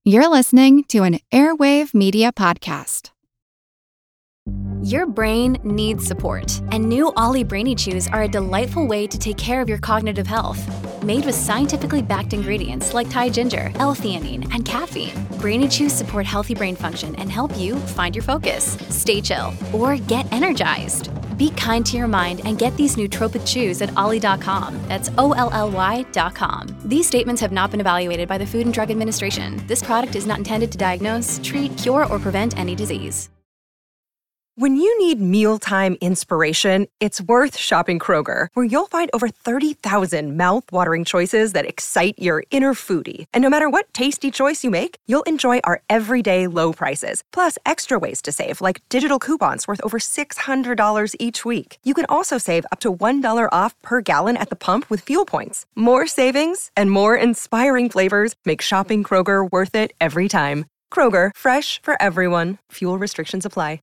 You're listening to an Airwave Media Podcast. Your brain needs support, and new Ollie Brainy Chews are a delightful way to take care of your cognitive health. Made with scientifically backed ingredients like Thai ginger, L-theanine, and caffeine, Brainy Chews support healthy brain function and help you find your focus, stay chill, or get energized. Be kind to your mind and get these nootropic chews at ollie.com. That's OLLY.com. These statements have not been evaluated by the Food and Drug Administration. This product is not intended to diagnose, treat, cure, or prevent any disease. When you need mealtime inspiration, it's worth shopping Kroger, where you'll find over 30,000 mouth-watering choices that excite your inner foodie. And no matter what tasty choice you make, you'll enjoy our everyday low prices, plus extra ways to save, like digital coupons worth over $600 each week. You can also save up to $1 off per gallon at the pump with fuel points. More savings and more inspiring flavors make shopping Kroger worth it every time. Kroger, fresh for everyone. Fuel restrictions apply.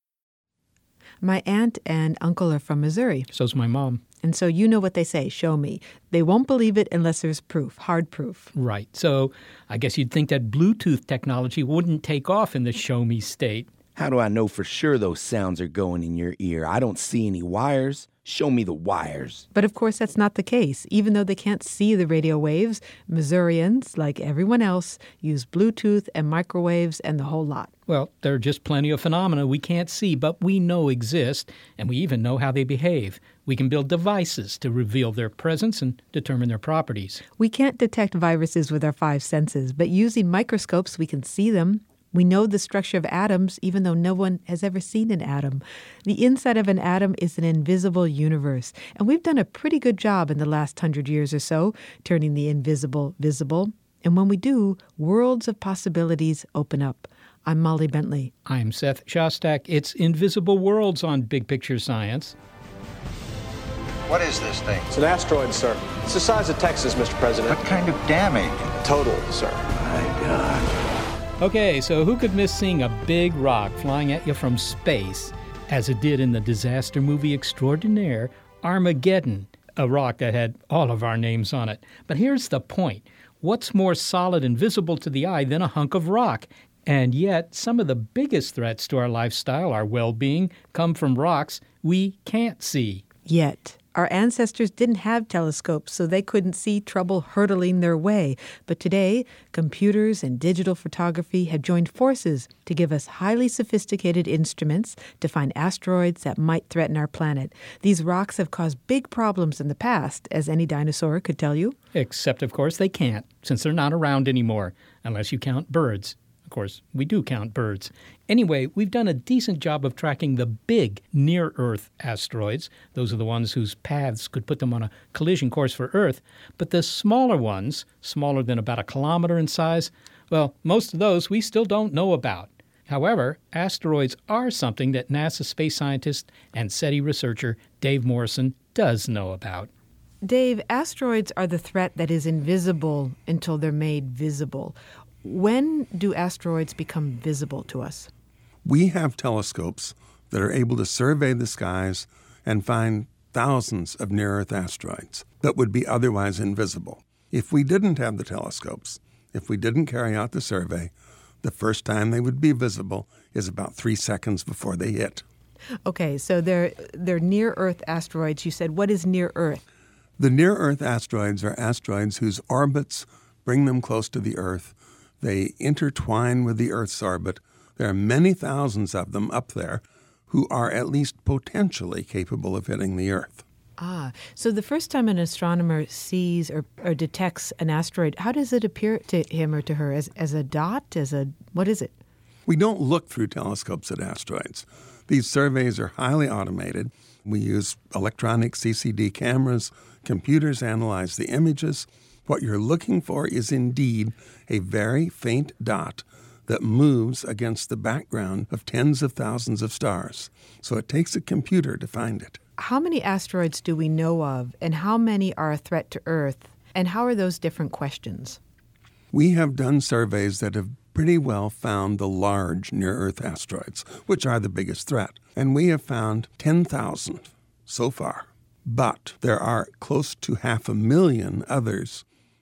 My aunt and uncle are from Missouri. So's my mom. And so you know what they say, show me. They won't believe it unless there's proof, hard proof. Right. So I guess you'd think that Bluetooth technology wouldn't take off in the show me state. How do I know for sure those sounds are going in your ear? I don't see any wires. Show me the wires. But of course, that's not the case. Even though they can't see the radio waves, Missourians, like everyone else, use Bluetooth and microwaves and the whole lot. Well, there are just plenty of phenomena we can't see, but we know exist, and we even know how they behave. We can build devices to reveal their presence and determine their properties. We can't detect viruses with our five senses, but using microscopes, we can see them. We know the structure of atoms, even though no one has ever seen an atom. The inside of an atom is an invisible universe, and we've done a pretty good job in the last 100 years or so, turning the invisible visible. And when we do, worlds of possibilities open up. I'm Molly Bentley. I'm Seth Shostak. It's Invisible Worlds on Big Picture Science. What is this thing? It's an asteroid, sir. It's the size of Texas, Mr. President. What kind of damage? Total, sir. My God. Okay, so who could miss seeing a big rock flying at you from space, as it did in the disaster movie extraordinaire, Armageddon, a rock that had all of our names on it. But here's the point. What's more solid and visible to the eye than a hunk of rock? And yet, some of the biggest threats to our lifestyle, our well-being, come from rocks we can't see. Yet. Our ancestors didn't have telescopes, so they couldn't see trouble hurtling their way. But today, computers and digital photography have joined forces to give us highly sophisticated instruments to find asteroids that might threaten our planet. These rocks have caused big problems in the past, as any dinosaur could tell you. Except, of course, they can't, since they're not around anymore, unless you count birds. Of course, we do count birds. Anyway, we've done a decent job of tracking the big near-Earth asteroids. Those are the ones whose paths could put them on a collision course for Earth. But the smaller ones, smaller than about a kilometer in size, well, most of those we still don't know about. However, asteroids are something that NASA space scientist and SETI researcher Dave Morrison does know about. Dave, asteroids are the threat that is invisible until they're made visible. When do asteroids become visible to us? We have telescopes that are able to survey the skies and find thousands of near-Earth asteroids that would be otherwise invisible. If we didn't have the telescopes, if we didn't carry out the survey, the first time they would be visible is about 3 seconds before they hit. Okay, so they're near-Earth asteroids. You said, what is near-Earth? The near-Earth asteroids are asteroids whose orbits bring them close to the Earth. They intertwine with the Earth's orbit. There are many thousands of them up there who are at least potentially capable of hitting the Earth. So the first time an astronomer sees or detects an asteroid, how does it appear to him or to her? As a dot? What is it? We don't look through telescopes at asteroids. These surveys are highly automated. We use electronic CCD cameras. Computers analyze the images. What you're looking for is indeed a very faint dot that moves against the background of tens of thousands of stars. So it takes a computer to find it. How many asteroids do we know of, and how many are a threat to Earth, and how are those different questions? We have done surveys that have pretty well found the large near-Earth asteroids, which are the biggest threat. And we have found 10,000 so far. But there are close to 500,000 others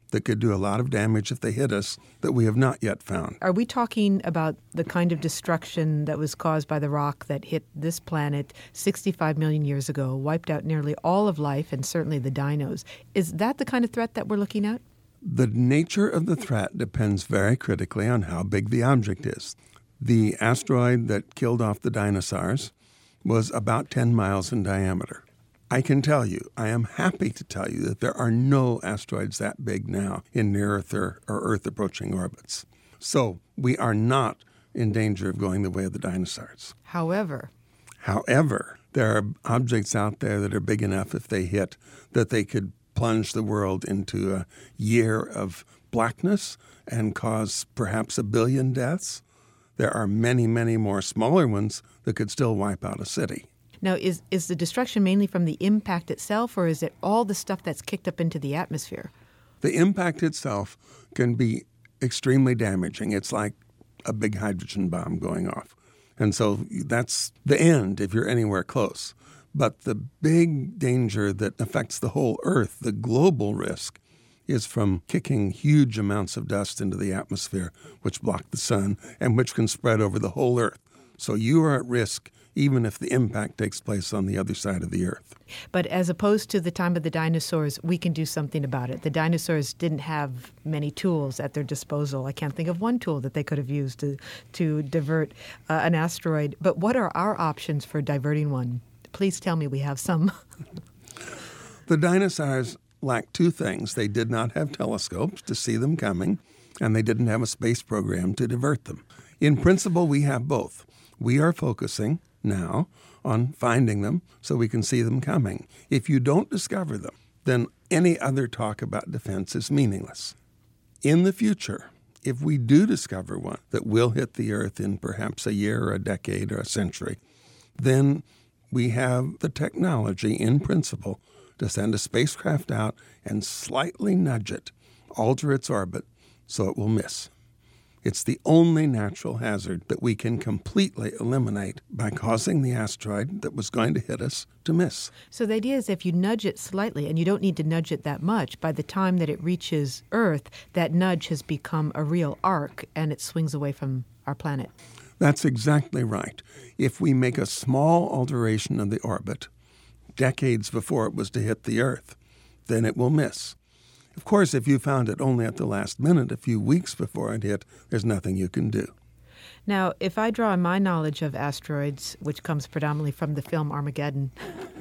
that could do a lot of damage if they hit us that we have not yet found. Are we talking about the kind of destruction that was caused by the rock that hit this planet 65 million years ago, wiped out nearly all of life and certainly the dinos? Is that the kind of threat that we're looking at? The nature of the threat depends very critically on how big the object is. The asteroid that killed off the dinosaurs was about 10 miles in diameter. I can tell you, I am happy to tell you that there are no asteroids that big now in near-Earth or Earth-approaching orbits. So we are not in danger of going the way of the dinosaurs. However, there are objects out there that are big enough if they hit that they could plunge the world into a year of blackness and cause perhaps 1 billion deaths. There are many, many more smaller ones that could still wipe out a city. now is the destruction mainly from the impact itself, or is it all the stuff that's kicked up into the atmosphere? The impact itself can be extremely damaging. It's like a big hydrogen bomb going off. And so that's the end if you're anywhere close. But the big danger that affects the whole Earth, the global risk, is from kicking huge amounts of dust into the atmosphere, which block the sun and which can spread over the whole Earth. So you are at risk even if the impact takes place on the other side of the Earth. But as opposed to the time of the dinosaurs, we can do something about it. The dinosaurs didn't have many tools at their disposal. I can't think of one tool that they could have used to divert an asteroid. But what are our options for diverting one? Please tell me we have some. The dinosaurs lacked two things. They did not have telescopes to see them coming, and they didn't have a space program to divert them. In principle, we have both. We are focusing now on finding them so we can see them coming. If you don't discover them, then any other talk about defense is meaningless. In the future, if we do discover one that will hit the Earth in perhaps a year or a decade or a century, then we have the technology, in principle, to send a spacecraft out and slightly nudge it, alter its orbit, so it will miss. It's the only natural hazard that we can completely eliminate by causing the asteroid that was going to hit us to miss. So the idea is if you nudge it slightly, and you don't need to nudge it that much, by the time that it reaches Earth, that nudge has become a real arc and it swings away from our planet. That's exactly right. If we make a small alteration of the orbit, decades before it was to hit the Earth, then it will miss. Of course, if you found it only at the last minute, a few weeks before it hit, there's nothing you can do. Now, if I draw on my knowledge of asteroids, which comes predominantly from the film Armageddon,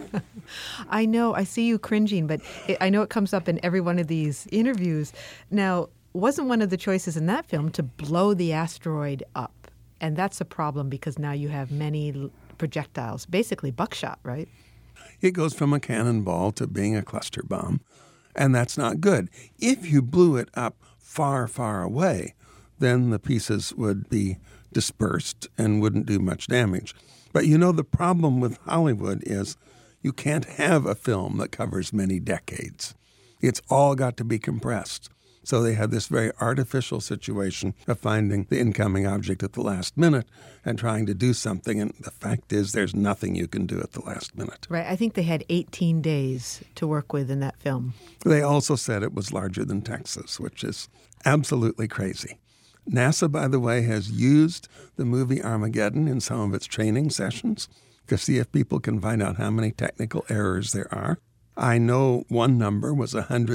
I see you cringing, but I know it comes up in every one of these interviews. Now, wasn't one of the choices in that film to blow the asteroid up? And that's a problem because now you have many projectiles, basically buckshot, right? It goes from a cannonball to being a cluster bomb, and that's not good. If you blew it up far, far away, then the pieces would be dispersed and wouldn't do much damage. But the problem with Hollywood is you can't have a film that covers many decades. It's all got to be compressed. So they had this very artificial situation of finding the incoming object at the last minute and trying to do something. And the fact is there's nothing you can do at the last minute. Right. I think they had 18 days to work with in that film. They also said it was larger than Texas, which is absolutely crazy. NASA, by the way, has used the movie Armageddon in some of its training sessions to see if people can find out how many technical errors there are. I know one number was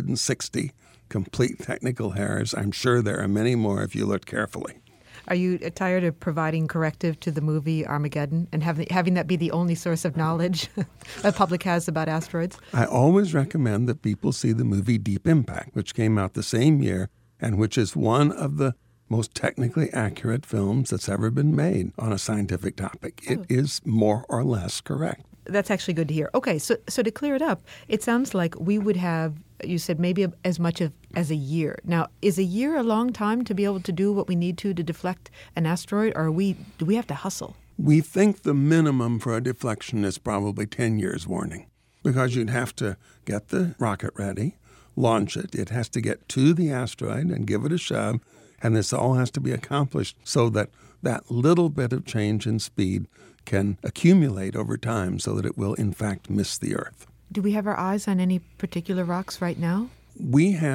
160 complete technical errors. I'm sure there are many more if you look carefully. Are you tired of providing corrective to the movie Armageddon and having that be the only source of knowledge the public has about asteroids? I always recommend that people see the movie Deep Impact, which came out the same year and which is one of the most technically accurate films that's ever been made on a scientific topic. It is more or less correct. That's actually good to hear. Okay, so to clear it up, it sounds like we would have, you said, maybe as much as a year. Now, is a year a long time to be able to do what we need to deflect an asteroid, or do we have to hustle? We think the minimum for a deflection is probably 10 years warning, because you'd have to get the rocket ready, launch it. It has to get to the asteroid and give it a shove, and this all has to be accomplished so that that little bit of change in speed can accumulate over time so that it will, in fact, miss the Earth. Do we have our eyes on any particular rocks right now? We have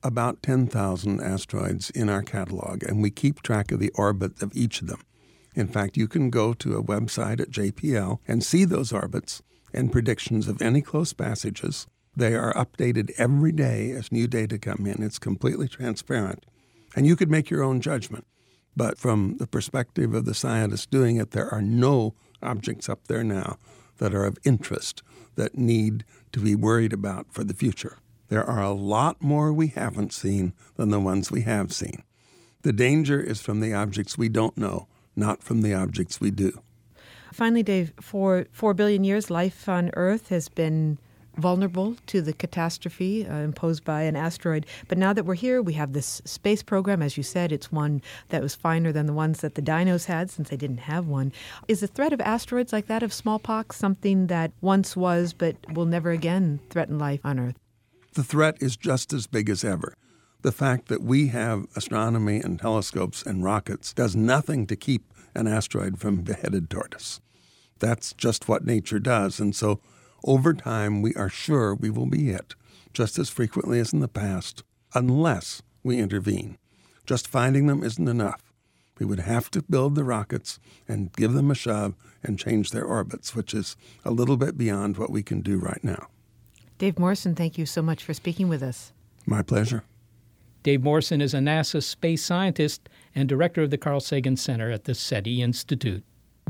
about 10,000 asteroids in our catalog, and we keep track of the orbit of each of them. In fact, you can go to a website at JPL and see those orbits and predictions of any close passages. They are updated every day as new data come in. It's completely transparent. And you could make your own judgment. But from the perspective of the scientists doing it, there are no objects up there now that are of interest that need to be worried about for the future. There are a lot more we haven't seen than the ones we have seen. The danger is from the objects we don't know, not from the objects we do. Finally, Dave, for 4 billion years, life on Earth has been vulnerable to the catastrophe imposed by an asteroid. But now that we're here, we have this space program. As you said, it's one that was finer than the ones that the dinos had since they didn't have one. Is the threat of asteroids like that of smallpox something that once was but will never again threaten life on Earth? The threat is just as big as ever. The fact that we have astronomy and telescopes and rockets does nothing to keep an asteroid from headed toward us. That's just what nature does. And so over time, we are sure we will be hit just as frequently as in the past, unless we intervene. Just finding them isn't enough. We would have to build the rockets and give them a shove and change their orbits, which is a little bit beyond what we can do right now. Dave Morrison, thank you so much for speaking with us. My pleasure. Dave Morrison is a NASA space scientist and director of the Carl Sagan Center at the SETI Institute.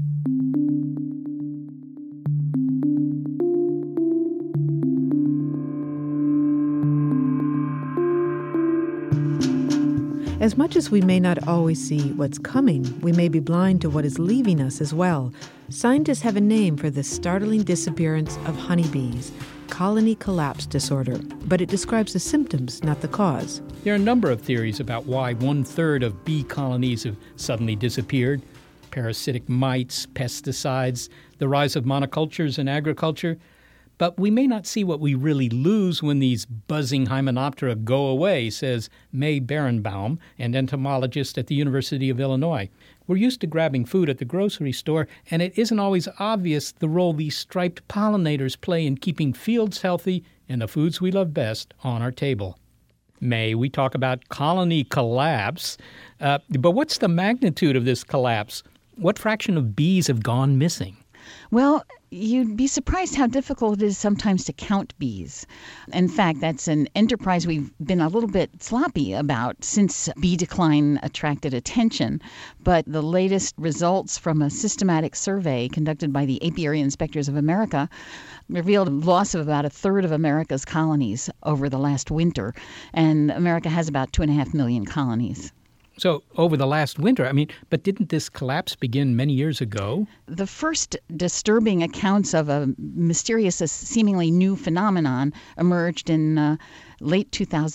As much as we may not always see what's coming, we may be blind to what is leaving us as well. Scientists have a name for this startling disappearance of honeybees, colony collapse disorder, but it describes the symptoms, not the cause. There are a number of theories about why 1/3 of bee colonies have suddenly disappeared. Parasitic mites, pesticides, the rise of monocultures in agriculture. But we may not see what we really lose when these buzzing Hymenoptera go away, says May Berenbaum, an entomologist at the University of Illinois. We're used to grabbing food at the grocery store, and it isn't always obvious the role these striped pollinators play in keeping fields healthy and the foods we love best on our table. May, we talk about colony collapse, but what's the magnitude of this collapse? What fraction of bees have gone missing? Well, you'd be surprised how difficult it is sometimes to count bees. In fact, that's an enterprise we've been a little bit sloppy about since bee decline attracted attention. But the latest results from a systematic survey conducted by the Apiary Inspectors of America revealed a loss of about 1/3 of America's colonies over the last winter. And America has about 2.5 million colonies. So over the last winter, but didn't this collapse begin many years ago? The first disturbing accounts of a mysterious, seemingly new phenomenon emerged in late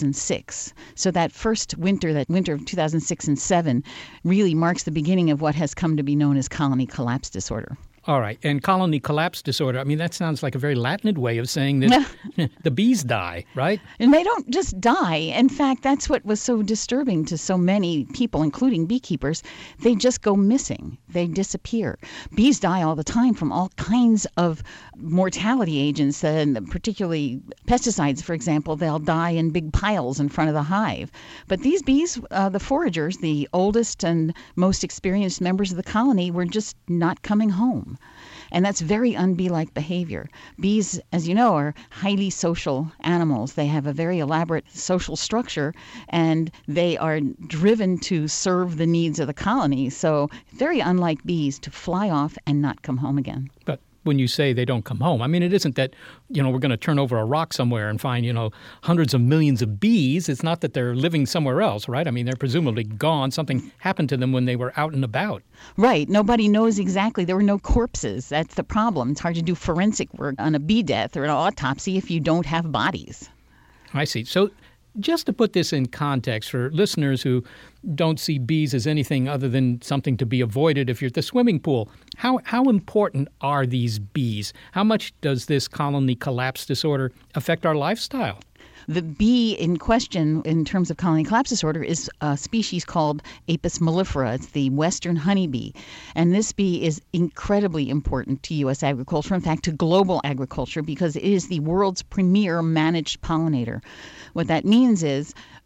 2006. So that first winter, that winter of 2006 and 2007, really marks the beginning of what has come to be known as colony collapse disorder. All right. And colony collapse disorder, that sounds like a very Latinid way of saying that the bees die, right? And they don't just die. In fact, that's what was so disturbing to so many people, including beekeepers. They just go missing. They disappear. Bees die all the time from all kinds of mortality agents, and particularly pesticides, for example. They'll die in big piles in front of the hive. But these bees, the foragers, the oldest and most experienced members of the colony, were just not coming home. And that's very un-bee-like behavior. Bees, as you know, are highly social animals. They have a very elaborate social structure, and they are driven to serve the needs of the colony. So very unlike bees to fly off and not come home again. But when you say they don't come home, it isn't that, we're going to turn over a rock somewhere and find, hundreds of millions of bees. It's not that they're living somewhere else, right? They're presumably gone. Something happened to them when they were out and about. Right. Nobody knows exactly. There were no corpses. That's the problem. It's hard to do forensic work on a bee death or an autopsy if you don't have bodies. I see. So just to put this in context for listeners who don't see bees as anything other than something to be avoided if you're at the swimming pool, how important are these bees? How much does this colony collapse disorder affect our lifestyle? The bee in question in terms of colony collapse disorder is a species called Apis mellifera. It's the western honeybee. And this bee is incredibly important to U.S. agriculture, in fact, to global agriculture, because it is the world's premier managed pollinator. What that means is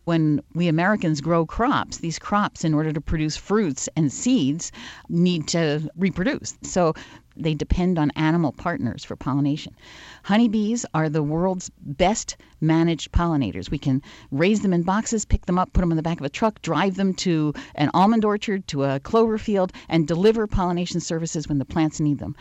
When we Americans grow crops, these crops, in order to produce fruits and seeds, need to reproduce. So they depend on animal partners for pollination. Honeybees are the world's best managed pollinators. We can raise them in boxes, pick them up, put them in the back of a truck, drive them to an almond orchard, to a clover field, and deliver pollination services when the plants need them.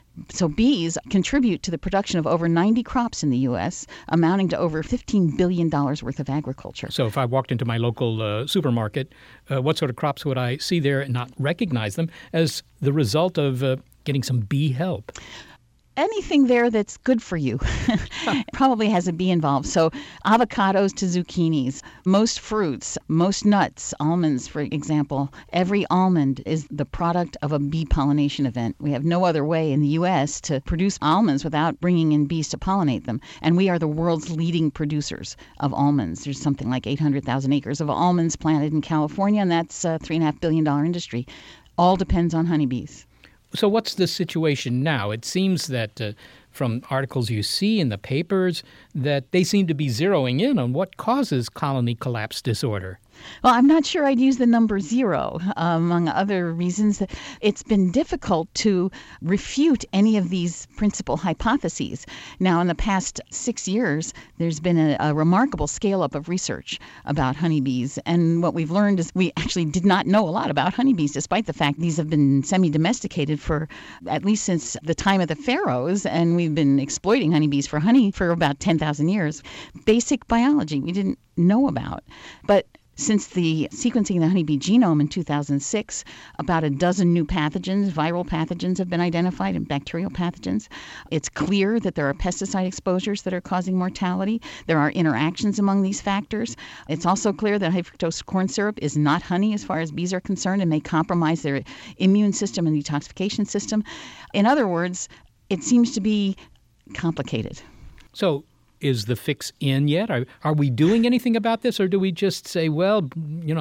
So bees contribute to the production of over 90 crops in the U.S., amounting to over $15 billion worth of agriculture. So if I walked into my local supermarket, what sort of crops would I see there and not recognize them as the result of getting some bee help? Anything there that's good for you probably has a bee involved. So avocados to zucchinis, most fruits, most nuts, almonds, for example. Every almond is the product of a bee pollination event. We have no other way in the U.S. to produce almonds without bringing in bees to pollinate them. And we are the world's leading producers of almonds. There's something like 800,000 acres of almonds planted in California, and that's a $3.5 billion industry. All depends on honeybees. So what's the situation now? It seems that from articles you see in the papers that they seem to be zeroing in on what causes colony collapse disorder. Well, I'm not sure I'd use the number 0, among other reasons. It's been difficult to refute any of these principal hypotheses. Now, in the past 6 years, there's been a remarkable scale-up of research about honeybees. And what we've learned is we actually did not know a lot about honeybees, despite the fact these have been semi-domesticated for at least since the time of the pharaohs. And we've been exploiting honeybees for honey for about 10,000 years. Basic biology we didn't know about. But since the sequencing of the honeybee genome in 2006, about a dozen new pathogens, viral pathogens, have been identified and bacterial pathogens. It's clear that there are pesticide exposures that are causing mortality. There are interactions among these factors. It's also clear that high fructose corn syrup is not honey as far as bees are concerned and may compromise their immune system and detoxification system. In other words, it seems to be complicated. So is the fix in yet? Are we doing anything about this, or do we just say, well,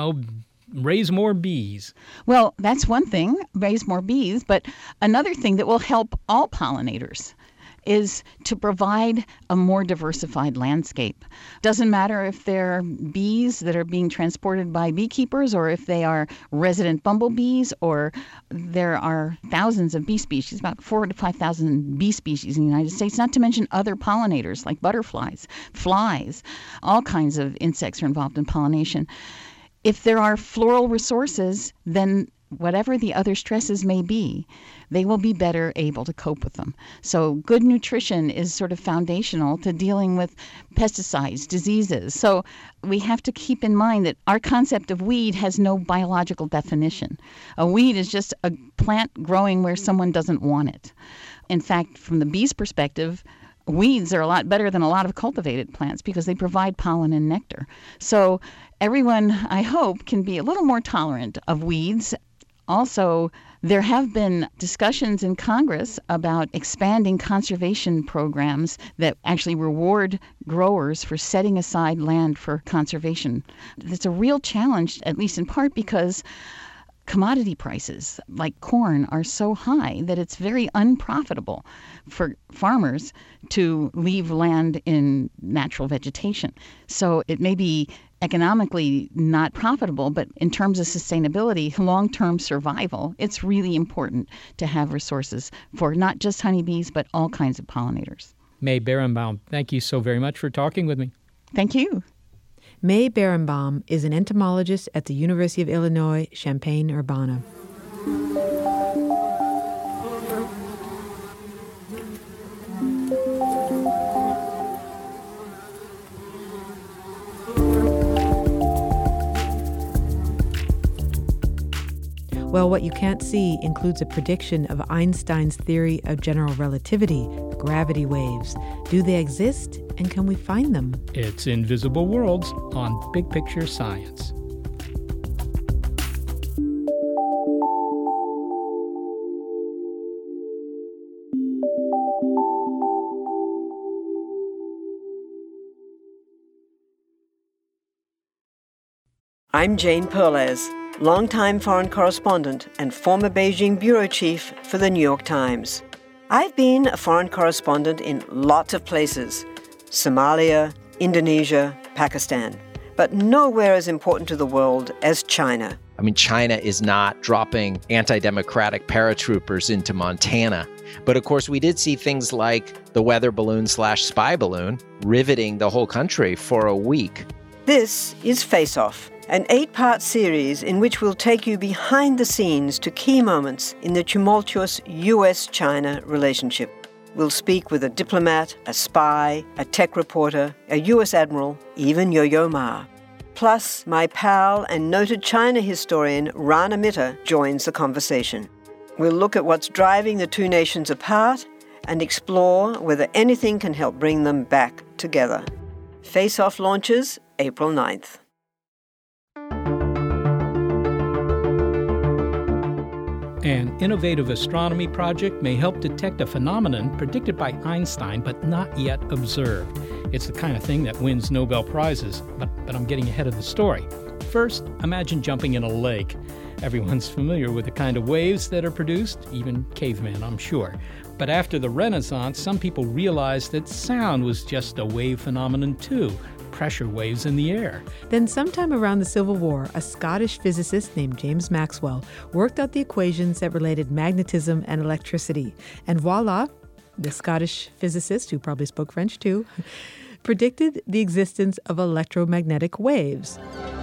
raise more bees? Well, that's one thing, raise more bees. But another thing that will help all pollinators is to provide a more diversified landscape. Doesn't matter if they're bees that are being transported by beekeepers or if they are resident bumblebees, or there are thousands of bee species, about 4,000 to 5,000 bee species in the United States, not to mention other pollinators like butterflies, flies. All kinds of insects are involved in pollination. If there are floral resources, then whatever the other stresses may be, they will be better able to cope with them. So good nutrition is sort of foundational to dealing with pesticides, diseases. So we have to keep in mind that our concept of weed has no biological definition. A weed is just a plant growing where someone doesn't want it. In fact, from the bee's perspective, weeds are a lot better than a lot of cultivated plants because they provide pollen and nectar. So everyone, I hope, can be a little more tolerant of weeds. Also, there have been discussions in Congress about expanding conservation programs that actually reward growers for setting aside land for conservation. It's a real challenge, at least in part because commodity prices like corn are so high that it's very unprofitable for farmers to leave land in natural vegetation. So it may be economically not profitable, but in terms of sustainability, long-term survival, it's really important to have resources for not just honeybees, but all kinds of pollinators. May Berenbaum, thank you so very much for talking with me. Thank you. May Berenbaum is an entomologist at the University of Illinois, Champaign-Urbana. Well, What You Can't See includes a prediction of Einstein's theory of general relativity, gravity waves. Do they exist, and can we find them? It's Invisible Worlds on Big Picture Science. I'm Jane Perlez, longtime foreign correspondent and former Beijing bureau chief for the New York Times. I've been a foreign correspondent in lots of places: Somalia, Indonesia, Pakistan. but nowhere as important to the world as China. I mean, China is not dropping anti-democratic paratroopers into Montana. But of course, we did see things like the weather balloon/spy balloon riveting the whole country for a week. This is Face Off, an 8-part series in which we'll take you behind the scenes to key moments in the tumultuous US-China relationship. We'll speak with a diplomat, a spy, a tech reporter, a US admiral, even Yo-Yo Ma. Plus, my pal and noted China historian Rana Mitter joins the conversation. We'll look at what's driving the two nations apart and explore whether anything can help bring them back together. Face Off launches April 9th. An innovative astronomy project may help detect a phenomenon predicted by Einstein but not yet observed. It's the kind of thing that wins Nobel Prizes, but I'm getting ahead of the story. First, imagine jumping in a lake. Everyone's familiar with the kind of waves that are produced, even cavemen, I'm sure. But after the Renaissance, some people realized that sound was just a wave phenomenon too. Pressure waves in the air. Then sometime around the Civil War, a Scottish physicist named James Maxwell worked out the equations that related magnetism and electricity. And voila, the Scottish physicist, who probably spoke French too, predicted the existence of electromagnetic waves.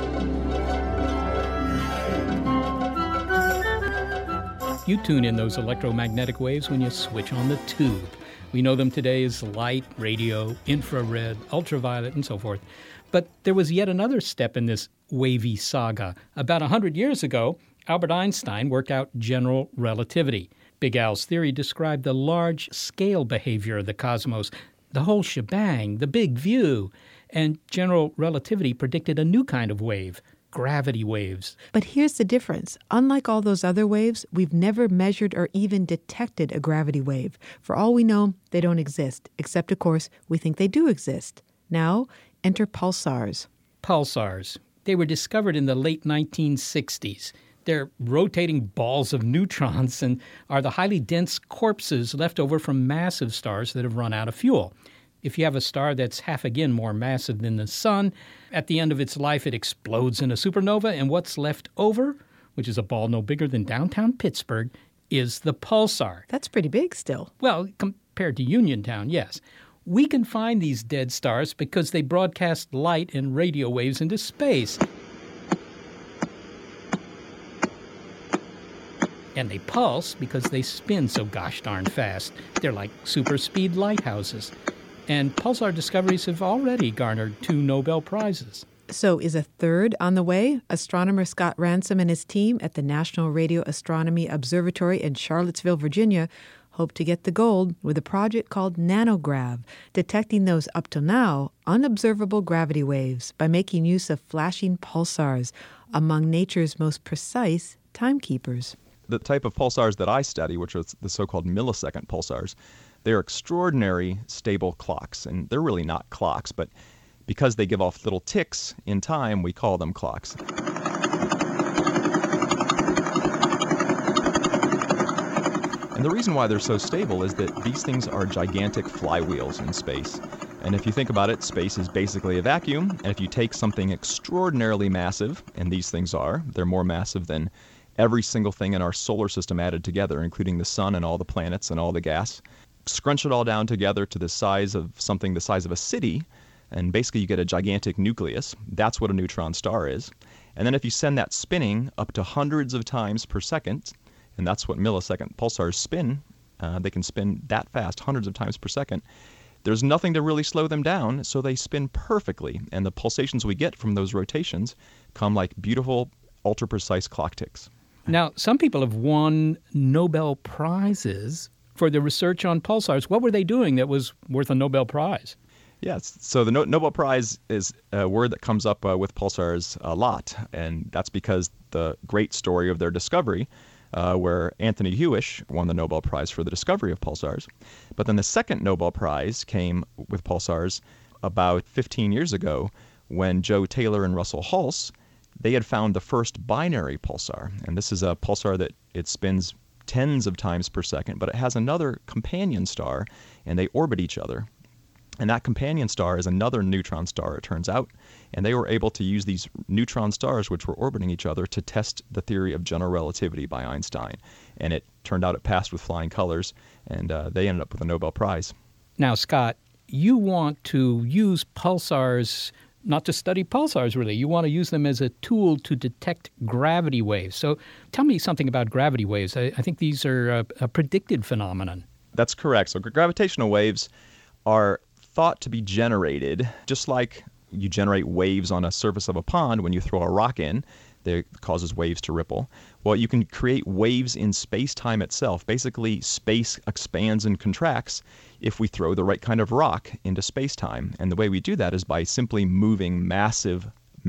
You tune in those electromagnetic waves when you switch on the tube. We know them today as light, radio, infrared, ultraviolet, and so forth. But there was yet another step in this wavy saga. About 100 years ago, Albert Einstein worked out general relativity. Big Al's theory described the large-scale behavior of the cosmos, the whole shebang, the big view. And general relativity predicted a new kind of wave, gravity waves. But here's the difference. Unlike all those other waves, we've never measured or even detected a gravity wave. For all we know, they don't exist, except, of course, we think they do exist. Now, enter pulsars. Pulsars. They were discovered in the late 1960s. They're rotating balls of neutrons and are the highly dense corpses left over from massive stars that have run out of fuel. If you have a star that's half again more massive than the sun, at the end of its life it explodes in a supernova, and what's left over, which is a ball no bigger than downtown Pittsburgh, is the pulsar. That's pretty big still. Well, compared to Uniontown, yes. We can find these dead stars because they broadcast light and radio waves into space. And they pulse because they spin so gosh darn fast. They're like super speed lighthouses. And pulsar discoveries have already garnered 2 Nobel Prizes. So is a third on the way? Astronomer Scott Ransom and his team at the National Radio Astronomy Observatory in Charlottesville, Virginia, hope to get the gold with a project called NanoGrav, detecting those up till now unobservable gravity waves by making use of flashing pulsars, among nature's most precise timekeepers. The type of pulsars that I study, which are the so-called millisecond pulsars, they're extraordinary stable clocks, and they're really not clocks, but because they give off little ticks in time, we call them clocks. And the reason why they're so stable is that these things are gigantic flywheels in space. And if you think about it, space is basically a vacuum, and if you take something extraordinarily massive, and these things are, they're more massive than every single thing in our solar system added together, including the sun and all the planets and all the gas, scrunch it all down together to the size of something the size of a city, and basically you get a gigantic nucleus. That's what a neutron star is. And then if you send that spinning up to hundreds of times per second, and that's what millisecond pulsars spin, they can spin that fast, hundreds of times per second, there's nothing to really slow them down, so they spin perfectly. And the pulsations we get from those rotations come like beautiful, ultra-precise clock ticks. Now, some people have won Nobel Prizes for the research on pulsars. What were they doing that was worth a Nobel Prize? Yes, so the Nobel Prize is a word that comes up with pulsars a lot, and that's because the great story of their discovery, where Anthony Hewish won the Nobel Prize for the discovery of pulsars. But then the second Nobel Prize came with pulsars about 15 years ago when Joe Taylor and Russell Hulse, they had found the first binary pulsar. And this is a pulsar that it spins tens of times per second, but it has another companion star, and they orbit each other. And that companion star is another neutron star, it turns out. And they were able to use these neutron stars, which were orbiting each other, to test the theory of general relativity by Einstein. And it turned out it passed with flying colors, and they ended up with a Nobel Prize. Now, Scott, you want to use pulsars, not to study pulsars, really. You want to use them as a tool to detect gravity waves. So tell me something about gravity waves. I think these are a predicted phenomenon. That's correct. So gravitational waves are thought to be generated just like you generate waves on a surface of a pond when you throw a rock in. That causes waves to ripple. Well, you can create waves in space-time itself. Basically, space expands and contracts if we throw the right kind of rock into space-time. And the way we do that is by simply moving massive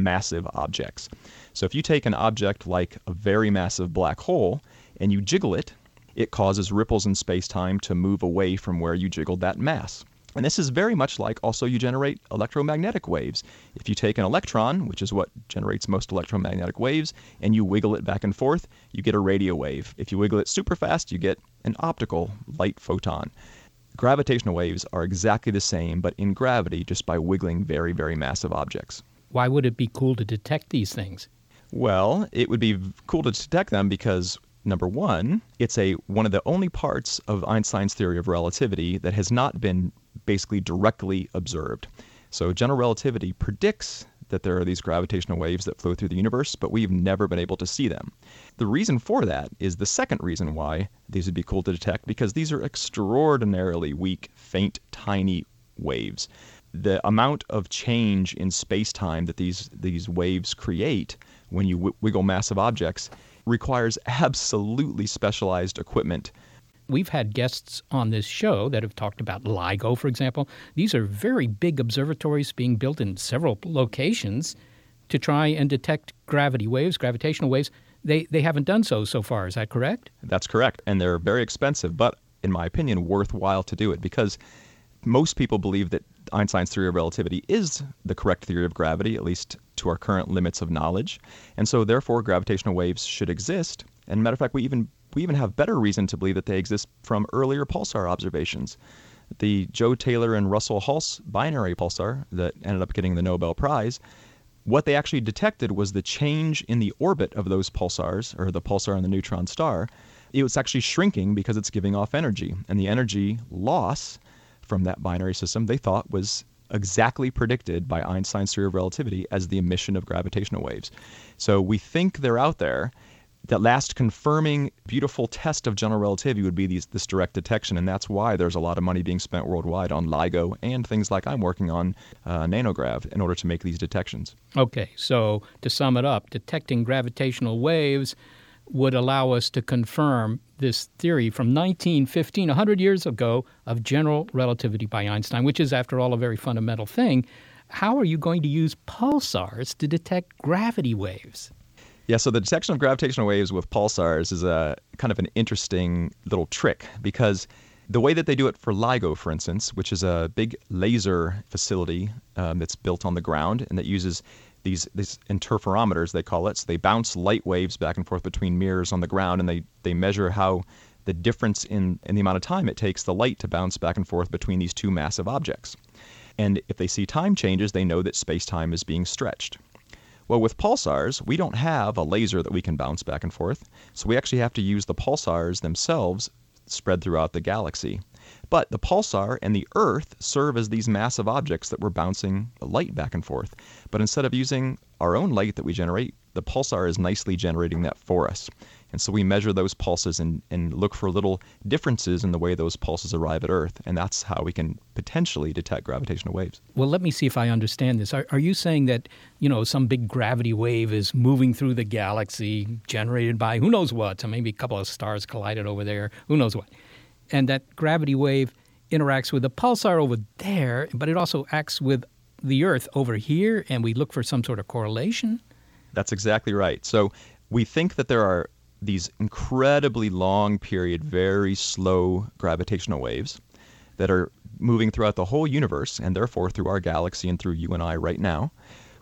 objects. So if you take an object like a very massive black hole and you jiggle it, it causes ripples in space-time to move away from where you jiggled that mass. And this is very much like also you generate electromagnetic waves. If you take an electron, which is what generates most electromagnetic waves, and you wiggle it back and forth, you get a radio wave. If you wiggle it super fast, you get an optical light photon. Gravitational waves are exactly the same, but in gravity, just by wiggling very, very massive objects. Why would it be cool to detect these things? Well, it would be cool to detect them because, number one, it's one of the only parts of Einstein's theory of relativity that has not been basically directly observed. So general relativity predicts that there are these gravitational waves that flow through the universe, but we've never been able to see them. The reason for that is the second reason why these would be cool to detect, because these are extraordinarily weak, faint, tiny waves. The amount of change in space-time that these waves create when you wiggle massive objects requires absolutely specialized equipment. We've had guests on this show that have talked about LIGO, for example. These are very big observatories being built in several locations to try and detect gravitational waves. They haven't done so far. Is that correct? That's correct. And they're very expensive, but in my opinion, worthwhile to do it because most people believe that Einstein's theory of relativity is the correct theory of gravity, at least to our current limits of knowledge. And so therefore, gravitational waves should exist. And matter of fact, we even have better reason to believe that they exist from earlier pulsar observations. The Joe Taylor and Russell Hulse binary pulsar that ended up getting the Nobel Prize, what they actually detected was the change in the orbit of those pulsars, or the pulsar and the neutron star. It was actually shrinking because it's giving off energy. And the energy loss from that binary system they thought was exactly predicted by Einstein's theory of relativity as the emission of gravitational waves. So we think they're out there. That last confirming beautiful test of general relativity would be this direct detection, and that's why there's a lot of money being spent worldwide on LIGO and things like I'm working on, Nanograv, in order to make these detections. Okay, so to sum it up, detecting gravitational waves would allow us to confirm this theory from 1915, 100 years ago, of general relativity by Einstein, which is, after all, a very fundamental thing. How are you going to use pulsars to detect gravity waves? Yeah, so the detection of gravitational waves with pulsars is a kind of an interesting little trick because the way that they do it for LIGO, for instance, which is a big laser facility that's built on the ground and that uses these interferometers, they call it. So they bounce light waves back and forth between mirrors on the ground, and they measure how the difference in the amount of time it takes the light to bounce back and forth between these two massive objects. And if they see time changes, they know that space-time is being stretched. Well, with pulsars, we don't have a laser that we can bounce back and forth, so we actually have to use the pulsars themselves spread throughout the galaxy. But the pulsar and the Earth serve as these massive objects that we're bouncing light back and forth. But instead of using our own light that we generate, the pulsar is nicely generating that for us. And so we measure those pulses and look for little differences in the way those pulses arrive at Earth. And that's how we can potentially detect gravitational waves. Well, let me see if I understand this. Are you saying that, some big gravity wave is moving through the galaxy generated by who knows what? So maybe a couple of stars collided over there, who knows what. And that gravity wave interacts with the pulsar over there, but it also acts with the Earth over here, and we look for some sort of correlation? That's exactly right. So we think that there are these incredibly long period, very slow gravitational waves that are moving throughout the whole universe and therefore through our galaxy and through you and I right now.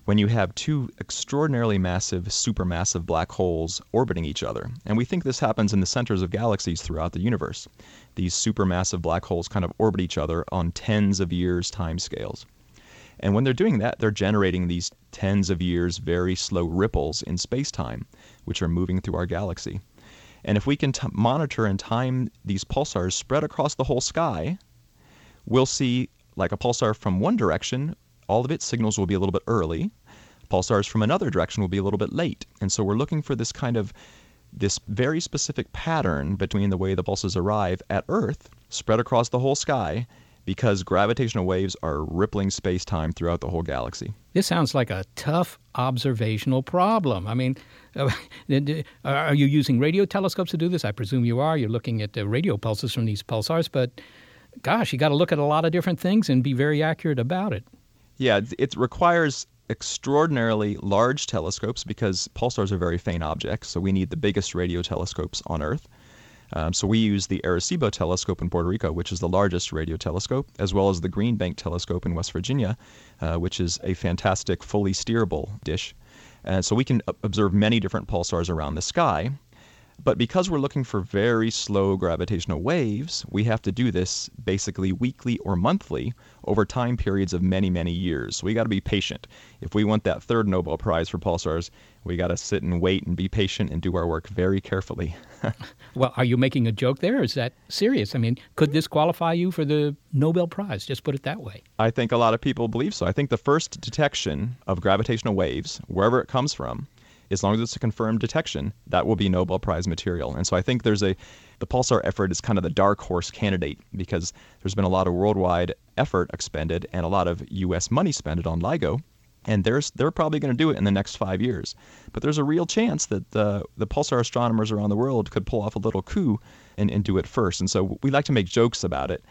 when you have two extraordinarily massive, supermassive black holes orbiting each other. And we think this happens in the centers of galaxies throughout the universe. These supermassive black holes kind of orbit each other on tens of years timescales. And when they're doing that, they're generating these tens of years very slow ripples in space-time, which are moving through our galaxy. And if we can monitor and time these pulsars spread across the whole sky, we'll see, like a pulsar from one direction, all of its signals will be a little bit early. Pulsars from another direction will be a little bit late. And so we're looking for this very specific pattern between the way the pulses arrive at Earth, spread across the whole sky, because gravitational waves are rippling space-time throughout the whole galaxy. This sounds like a tough observational problem. I mean, are you using radio telescopes to do this? I presume you are. You're looking at the radio pulses from these pulsars, but gosh, you got to look at a lot of different things and be very accurate about it. Yeah, it requires extraordinarily large telescopes because pulsars are very faint objects, so we need the biggest radio telescopes on Earth. So we use the Arecibo telescope in Puerto Rico, which is the largest radio telescope, as well as the Green Bank telescope in West Virginia, which is a fantastic fully steerable dish. And so we can observe many different pulsars around the sky. But because we're looking for very slow gravitational waves, we have to do this basically weekly or monthly over time periods of many, many years. So we got to be patient. If we want that third Nobel Prize for pulsars, we got to sit and wait and be patient and do our work very carefully. Well, are you making a joke there, or is that serious? I mean, could this qualify you for the Nobel Prize? Just put it that way. I think a lot of people believe so. I think the first detection of gravitational waves, wherever it comes from, as long as it's a confirmed detection, that will be Nobel Prize material. And so I think the pulsar effort is kind of the dark horse candidate because there's been a lot of worldwide effort expended and a lot of U.S. money spent on LIGO. And they're probably going to do it in the next 5 years. But there's a real chance that the pulsar astronomers around the world could pull off a little coup and do it first. And so we like to make jokes about it.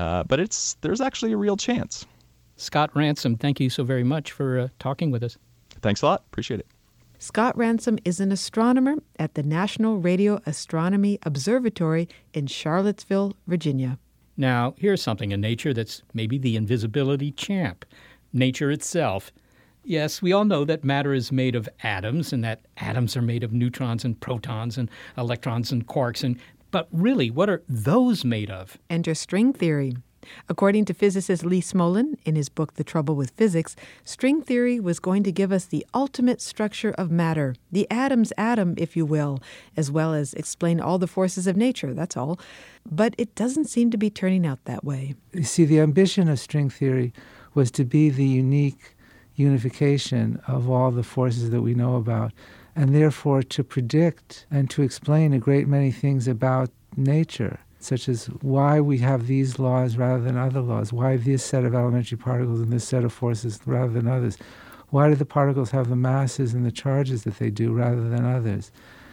But there's actually a real chance. Scott Ransom, thank you so very much for talking with us. Thanks a lot. Appreciate it. Scott Ransom is an astronomer at the National Radio Astronomy Observatory in Charlottesville, Virginia. Now, here's something in nature that's maybe the invisibility champ. Nature itself. Yes, we all know that matter is made of atoms and that atoms are made of neutrons and protons and electrons and quarks. But really, what are those made of? Enter string theory. According to physicist Lee Smolin, in his book The Trouble with Physics, string theory was going to give us the ultimate structure of matter, the atom's atom, if you will, as well as explain all the forces of nature, that's all. But it doesn't seem to be turning out that way. You see, the ambition of string theory was to be the unique unification of all the forces that we know about, and therefore to predict and to explain a great many things about nature, such as why we have these laws rather than other laws, why this set of elementary particles and this set of forces rather than others, why do the particles have the masses and the charges that they do rather than others.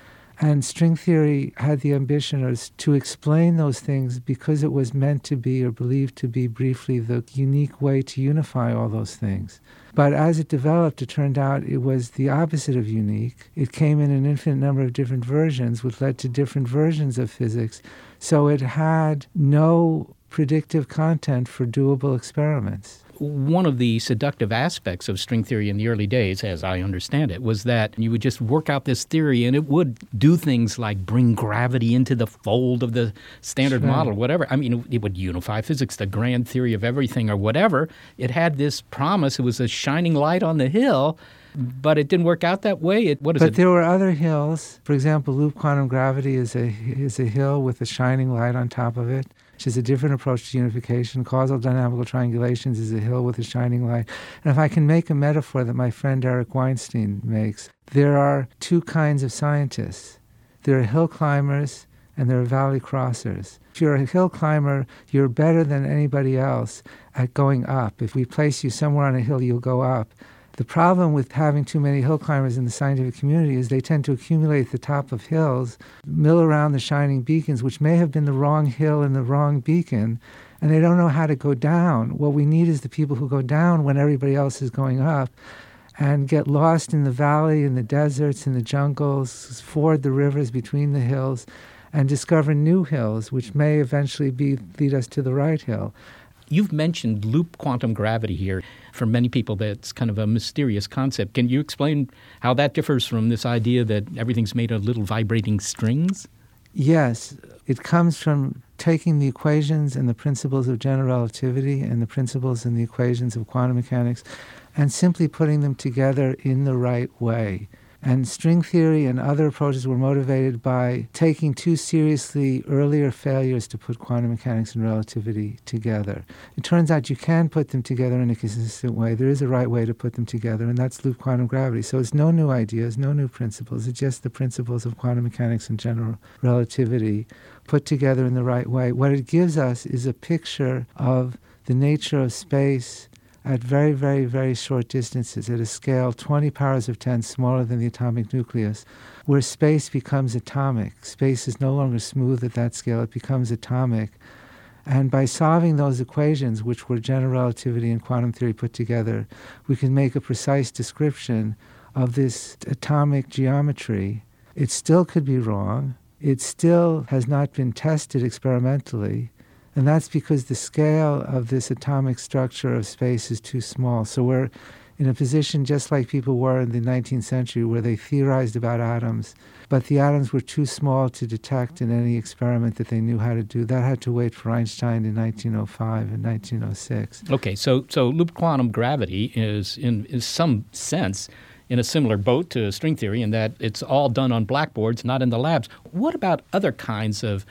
And string theory had the ambition to explain those things because it was meant to be or believed to be briefly the unique way to unify all those things. But as it developed, it turned out it was the opposite of unique. It came in an infinite number of different versions, which led to different versions of physics. So it had no predictive content for doable experiments. One of the seductive aspects of string theory in the early days, as I understand it, was that you would just work out this theory and it would do things like bring gravity into the fold of the standard model, whatever. I mean, it would unify physics, the grand theory of everything or whatever. It had this promise. It was a shining light on the hill, but it didn't work out that way. But there were other hills. For example, loop quantum gravity is a hill with a shining light on top of it, which is a different approach to unification. Causal dynamical triangulations is a hill with a shining light. And if I can make a metaphor that my friend Eric Weinstein makes, there are two kinds of scientists. There are hill climbers and there are valley crossers. If you're a hill climber, you're better than anybody else at going up. If we place you somewhere on a hill, you'll go up. The problem with having too many hill climbers in the scientific community is they tend to accumulate at the top of hills, mill around the shining beacons, which may have been the wrong hill and the wrong beacon, and they don't know how to go down. What we need is the people who go down when everybody else is going up and get lost in the valley, in the deserts, in the jungles, ford the rivers between the hills, and discover new hills, which may eventually lead us to the right hill. You've mentioned loop quantum gravity here. for many people, that's kind of a mysterious concept. Can you explain how that differs from this idea that everything's made of little vibrating strings? Yes. It comes from taking the equations and the principles of general relativity and the principles and the equations of quantum mechanics and simply putting them together in the right way. And string theory and other approaches were motivated by taking too seriously earlier failures to put quantum mechanics and relativity together. It turns out you can put them together in a consistent way. There is a right way to put them together, and that's loop quantum gravity. So it's no new ideas, no new principles. It's just the principles of quantum mechanics and general relativity put together in the right way. What it gives us is a picture of the nature of space at very, very, very short distances, at a scale 20 powers of 10 smaller than the atomic nucleus, where space becomes atomic. Space is no longer smooth at that scale, it becomes atomic. And by solving those equations, which were general relativity and quantum theory put together, we can make a precise description of this atomic geometry. It still could be wrong. It still has not been tested experimentally. And that's because the scale of this atomic structure of space is too small. So we're in a position just like people were in the 19th century where they theorized about atoms, but the atoms were too small to detect in any experiment that they knew how to do. That had to wait for Einstein in 1905 and 1906. Okay, so loop quantum gravity is in some sense in a similar boat to string theory in that it's all done on blackboards, not in the labs. What about other kinds of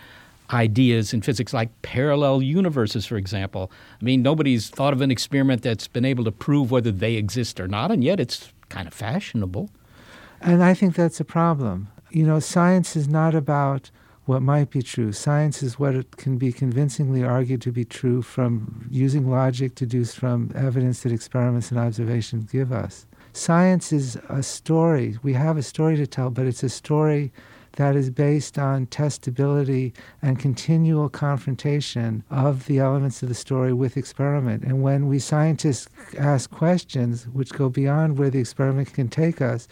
ideas in physics like parallel universes, for example? I mean, nobody's thought of an experiment that's been able to prove whether they exist or not, and yet it's kind of fashionable. And I think that's a problem. You know, science is not about what might be true. Science is what it can be convincingly argued to be true from using logic deduced from evidence that experiments and observations give us. Science is a story. We have a story to tell, but it's a story that is based on testability and continual confrontation of the elements of the story with experiment. And when we scientists ask questions which go beyond where the experiment can take us,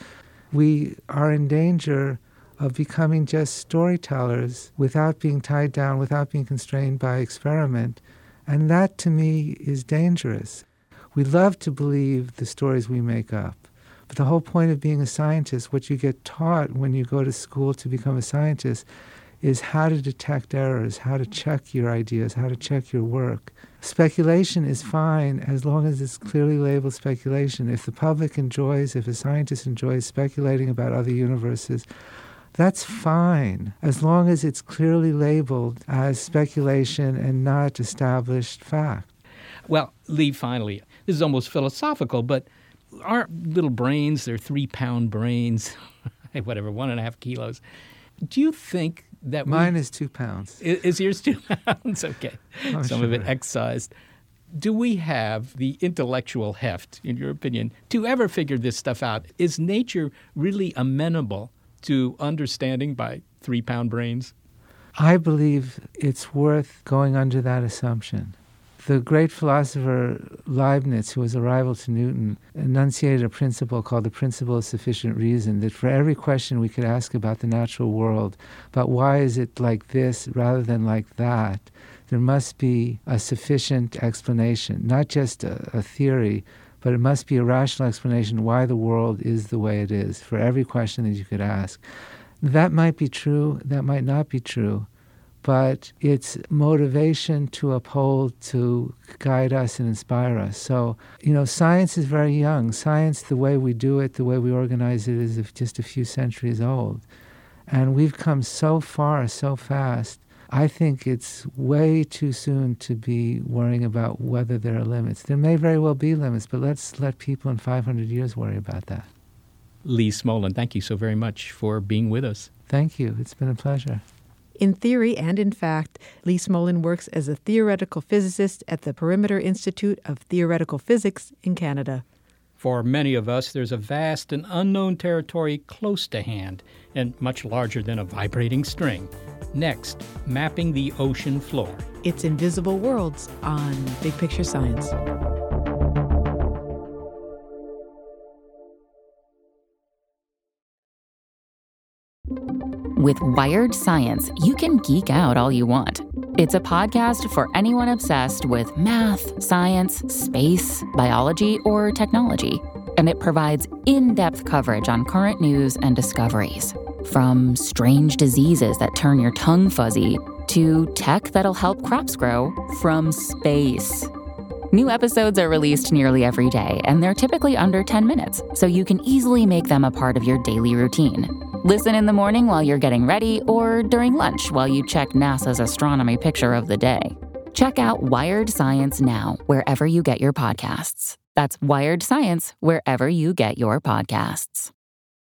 we are in danger of becoming just storytellers without being tied down, without being constrained by experiment. And that, to me, is dangerous. We love to believe the stories we make up. But the whole point of being a scientist, what you get taught when you go to school to become a scientist, is how to detect errors, how to check your ideas, how to check your work. Speculation is fine as long as it's clearly labeled speculation. If the public enjoys, if a scientist enjoys speculating about other universes, that's fine, as long as it's clearly labeled as speculation and not established fact. Well, Lee, finally, this is almost philosophical, but our little brains, they're 3-pound brains, whatever, 1.5 kilos. Do you think that Mine is 2 pounds. Is yours 2 pounds? Okay. Oh, Some of it excised. Do we have the intellectual heft, in your opinion, to ever figure this stuff out? Is nature really amenable to understanding by 3-pound brains? I believe it's worth going under that assumption. The great philosopher Leibniz, who was a rival to Newton, enunciated a principle called the principle of sufficient reason, that for every question we could ask about the natural world, about why is it like this rather than like that, there must be a sufficient explanation, not just a theory, but it must be a rational explanation why the world is the way it is, for every question that you could ask. That might be true, that might not be true, but it's motivation to uphold, to guide us and inspire us. So, you know, science is very young. Science, the way we do it, the way we organize it, is just a few centuries old. And we've come so far, so fast. I think it's way too soon to be worrying about whether there are limits. There may very well be limits, but let's let people in 500 years worry about that. Lee Smolin, thank you so very much for being with us. Thank you. It's been a pleasure. In theory and in fact, Lee Smolin works as a theoretical physicist at the Perimeter Institute of Theoretical Physics in Canada. For many of us, there's a vast and unknown territory close to hand and much larger than a vibrating string. Next, mapping the ocean floor. It's Invisible Worlds on Big Picture Science. With Wired Science, you can geek out all you want. It's a podcast for anyone obsessed with math, science, space, biology, or technology. And it provides in-depth coverage on current news and discoveries. From strange diseases that turn your tongue fuzzy to tech that'll help crops grow from space. New episodes are released nearly every day, and they're typically under 10 minutes, so you can easily make them a part of your daily routine. Listen in the morning while you're getting ready or during lunch while you check NASA's astronomy picture of the day. Check out Wired Science now, wherever you get your podcasts. That's Wired Science, wherever you get your podcasts.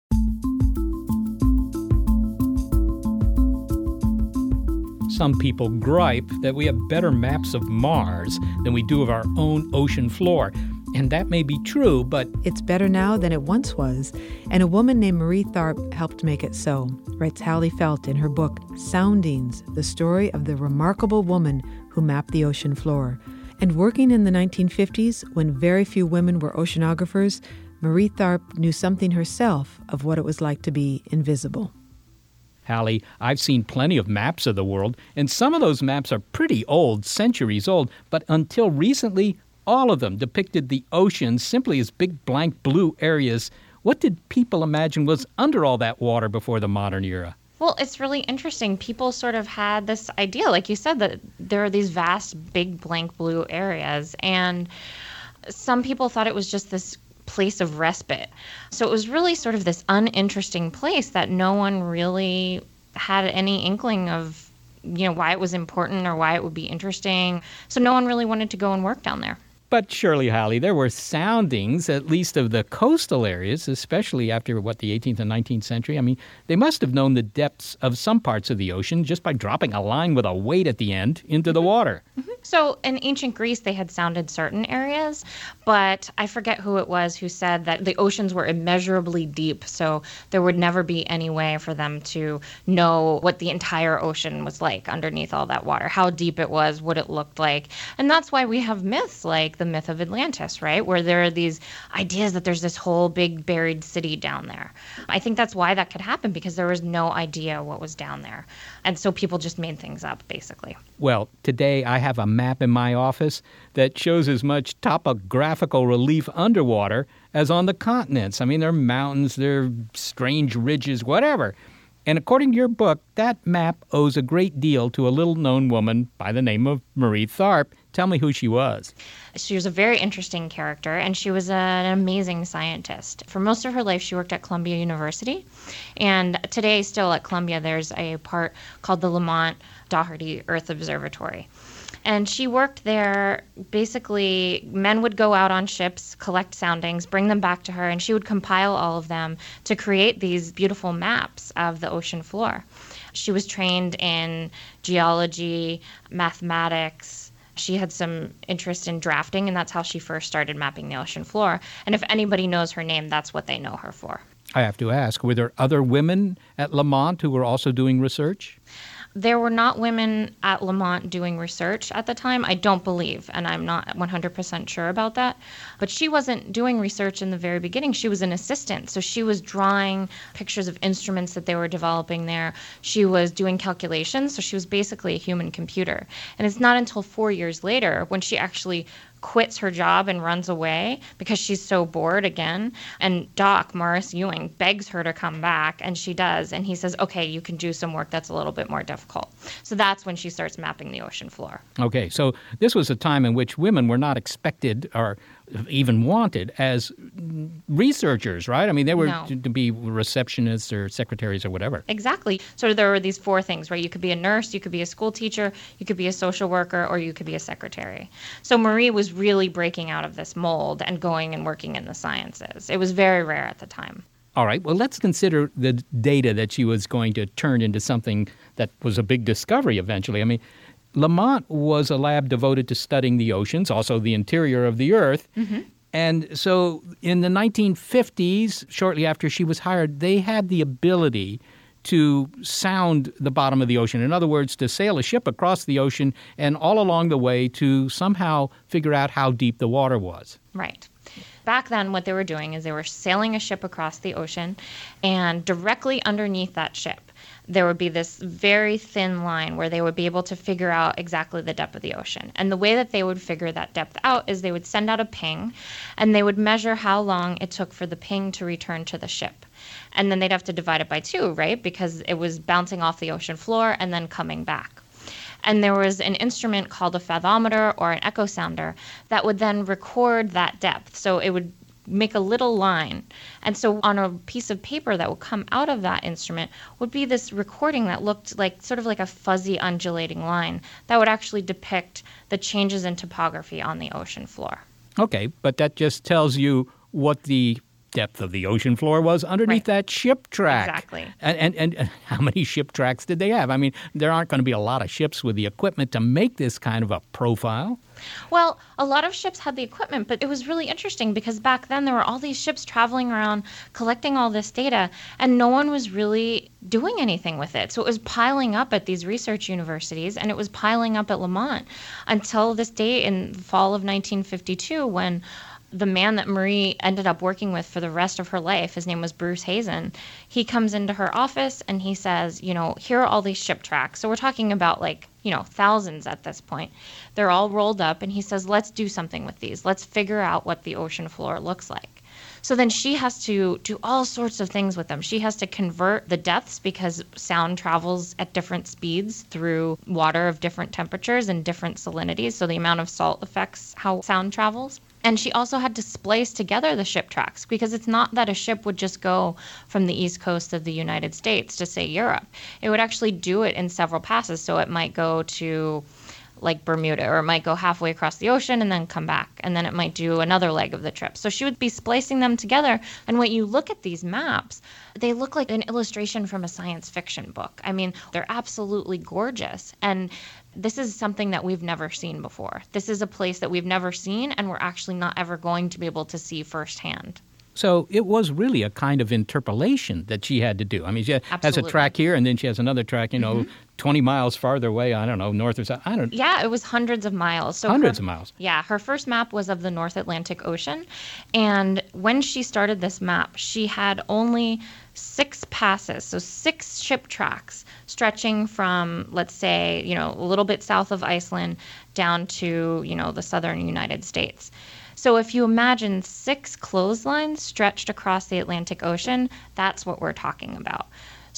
Some people gripe that we have better maps of Mars than we do of our own ocean floor. And that may be true, but it's better now than it once was, and a woman named Marie Tharp helped make it so, writes Hallie Felt in her book, Soundings, the story of the remarkable woman who mapped the ocean floor. And working in the 1950s, when very few women were oceanographers, Marie Tharp knew something herself of what it was like to be invisible. Hallie, I've seen plenty of maps of the world, and some of those maps are pretty old, centuries old, but until recently, all of them depicted the ocean simply as big blank blue areas. What did people imagine was under all that water before the modern era? Well, it's really interesting. People sort of had this idea, like you said, that there are these vast, big blank blue areas. And some people thought it was just this place of respite. So it was really sort of this uninteresting place that no one really had any inkling of, why it was important or why it would be interesting. So no one really wanted to go and work down there. But surely, Hallie, there were soundings, at least of the coastal areas, especially after, the 18th and 19th century. I mean, they must have known the depths of some parts of the ocean just by dropping a line with a weight at the end into the water. Mm-hmm. So in ancient Greece, they had sounded certain areas, but I forget who it was who said that the oceans were immeasurably deep, so there would never be any way for them to know what the entire ocean was like underneath all that water, how deep it was, what it looked like. And that's why we have myths like the myth of Atlantis, right? Where there are these ideas that there's this whole big buried city down there. I think that's why that could happen, because there was no idea what was down there. And so people just made things up, basically. Well, today I have a map in my office that shows as much topographical relief underwater as on the continents. I mean, there are mountains, there are strange ridges, whatever. And according to your book, that map owes a great deal to a little-known woman by the name of Marie Tharp. Tell me who she was. She was a very interesting character, and she was an amazing scientist. For most of her life, she worked at Columbia University. And today, still at Columbia, there's a part called the Lamont Doherty Earth Observatory. And she worked there. Basically, men would go out on ships, collect soundings, bring them back to her, and she would compile all of them to create these beautiful maps of the ocean floor. She was trained in geology, mathematics. She had some interest in drafting, and that's how she first started mapping the ocean floor. And if anybody knows her name, that's what they know her for. I have to ask, were there other women at Lamont who were also doing research? There were not women at Lamont doing research at the time, I don't believe, and I'm not 100% sure about that. But she wasn't doing research in the very beginning. She was an assistant, so she was drawing pictures of instruments that they were developing there. She was doing calculations, so she was basically a human computer. And it's not until 4 years later when she actually quits her job and runs away because she's so bored again. And Doc, Morris Ewing, begs her to come back, and she does. And he says, okay, you can do some work that's a little bit more difficult. So that's when she starts mapping the ocean floor. Okay, so this was a time in which women were not expected or even wanted as researchers, right? I mean, they were to be receptionists or secretaries or whatever. Exactly. So there were these four things, right? You could be a nurse, you could be a school teacher, you could be a social worker, or you could be a secretary. So Marie was really breaking out of this mold and going and working in the sciences. It was very rare at the time. All right, well, let's consider the data that she was going to turn into something that was a big discovery eventually. I mean, Lamont was a lab devoted to studying the oceans, also the interior of the Earth. Mm-hmm. And so in the 1950s, shortly after she was hired, they had the ability to sound the bottom of the ocean. In other words, to sail a ship across the ocean and all along the way to somehow figure out how deep the water was. Right. back then what they were doing is they were sailing a ship across the ocean, and directly underneath that ship, there would be this very thin line where they would be able to figure out exactly the depth of the ocean. And the way that they would figure that depth out is they would send out a ping, and they would measure how long it took for the ping to return to the ship. And then they'd have to divide it by 2, right? Because it was bouncing off the ocean floor and then coming back. And there was an instrument called a fathometer or an echo sounder that would then record that depth. So it would make a little line. And so on a piece of paper that would come out of that instrument would be this recording that looked like sort of like a fuzzy undulating line that would actually depict the changes in topography on the ocean floor. Okay, but that just tells you what the depth of the ocean floor was underneath that ship track. Exactly. And how many ship tracks did they have? I mean, there aren't going to be a lot of ships with the equipment to make this kind of a profile. Well, a lot of ships had the equipment, but it was really interesting because back then there were all these ships traveling around collecting all this data, and no one was really doing anything with it. So it was piling up at these research universities, and it was piling up at Lamont until this day in the fall of 1952 when the man that Marie ended up working with for the rest of her life, his name was Bruce Hazen, he comes into her office and he says, here are all these ship tracks. So we're talking about thousands at this point. They're all rolled up, and he says, let's do something with these. Let's figure out what the ocean floor looks like. So then she has to do all sorts of things with them. She has to convert the depths because sound travels at different speeds through water of different temperatures and different salinities. So the amount of salt affects how sound travels. And she also had to splice together the ship tracks because it's not that a ship would just go from the east coast of the United States to, say, Europe. It would actually do it in several passes. So it might go to like Bermuda, or it might go halfway across the ocean and then come back, and then it might do another leg of the trip. So she would be splicing them together, and when you look at these maps, they look like an illustration from a science fiction book. I mean, they're absolutely gorgeous, and this is something that we've never seen before. This is a place that we've never seen, and we're actually not ever going to be able to see firsthand. So it was really a kind of interpolation that she had to do. I mean, she has a track here, and then she has another track, 20 miles farther away, I don't know, north or south. Yeah, it was hundreds of miles. So hundreds of miles. Yeah, her first map was of the North Atlantic Ocean. And when she started this map, she had only 6 passes, so 6 ship tracks stretching from, let's say, a little bit south of Iceland down to, the southern United States. So if you imagine 6 clotheslines stretched across the Atlantic Ocean, that's what we're talking about.